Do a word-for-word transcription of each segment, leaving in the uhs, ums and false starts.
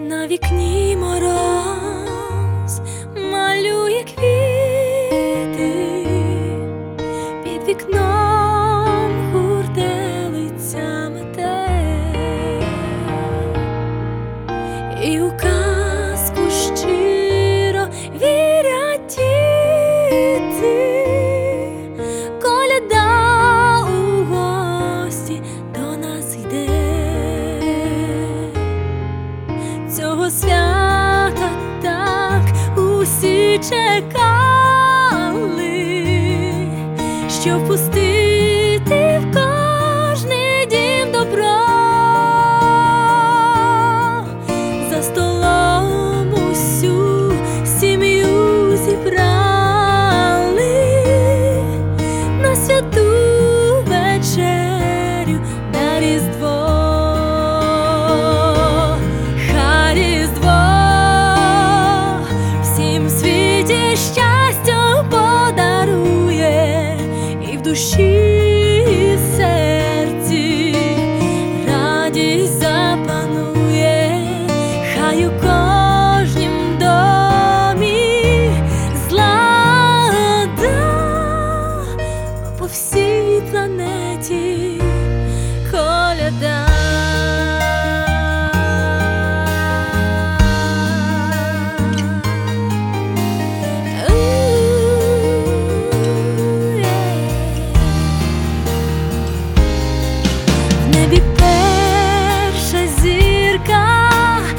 На вікні мороз малює квіти, під вікном хурделиця мете, і у казку щиро вірять діти. Коляда у гості до нас йде. Цього свята так усі чекали, щоб впустити в кожний дім добро. За столом усю сім'ю зібрали на святу вечерю на Різдво. Щастя подарує і в душі, і в серці радість запанує. Хай у кожнім домі злада по всій планеті коляда. Перша зірка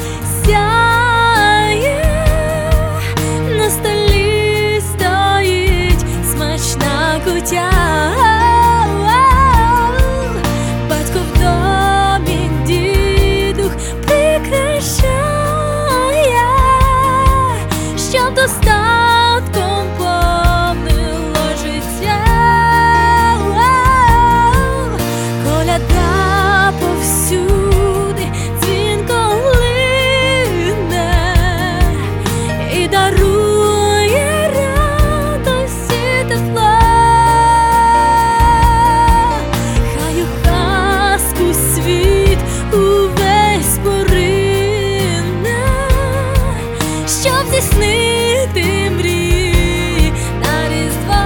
сяє, на столі стоїть смачна кутя. Батько в домі, дідух прикрашає, щоб достатком повнило життя. Коляда повсюди дзвінко лине і дарує радості тепло. Хай у казку світ увесь порине, щоб здійснити мрії на Різдво.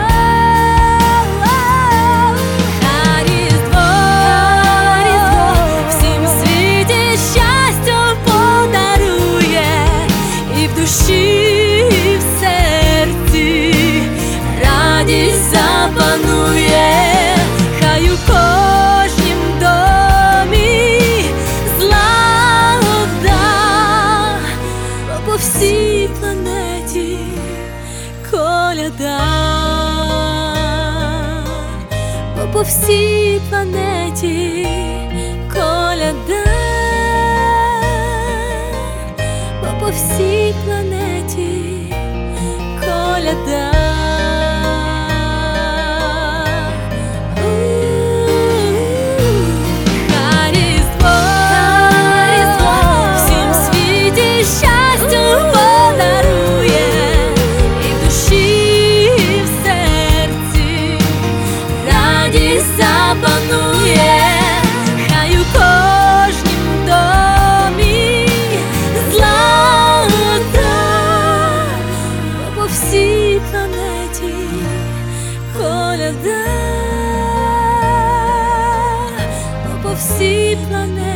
І в серці радість запанує. Хай у кожнім домі злагода, бо по всій планеті коляда, бо по всій планеті коляда, по всій планеті коляда. Хай Різдво, всім світі щастя подарує, і в душі, і в серці радість запанує. Хай у кожнім домі по всій планеті коляда, по всій планеті.